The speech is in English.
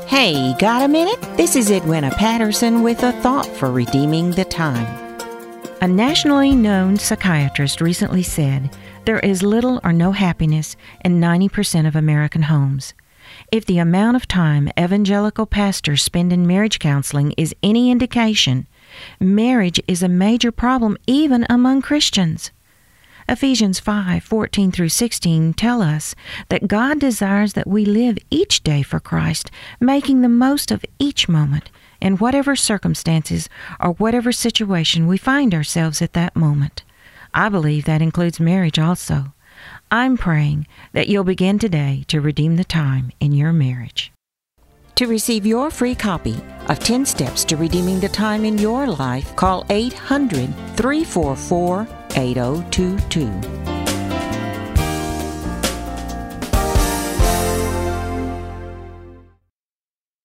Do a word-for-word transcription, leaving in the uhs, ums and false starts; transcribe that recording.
Hey, got a minute? This is Edwina Patterson with a thought for redeeming the time. A nationally known psychiatrist recently said, there is little or no happiness in ninety percent of American homes. If the amount of time evangelical pastors spend in marriage counseling is any indication, marriage is a major problem even among Christians. Ephesians five fourteen through sixteen tell us that God desires that we live each day for Christ, making the most of each moment in whatever circumstances or whatever situation we find ourselves at that moment. I believe that includes marriage also. I'm praying that you'll begin today to redeem the time in your marriage. To receive your free copy of ten Steps to Redeeming the Time in Your Life, call eight hundred, three four four, eight oh two two.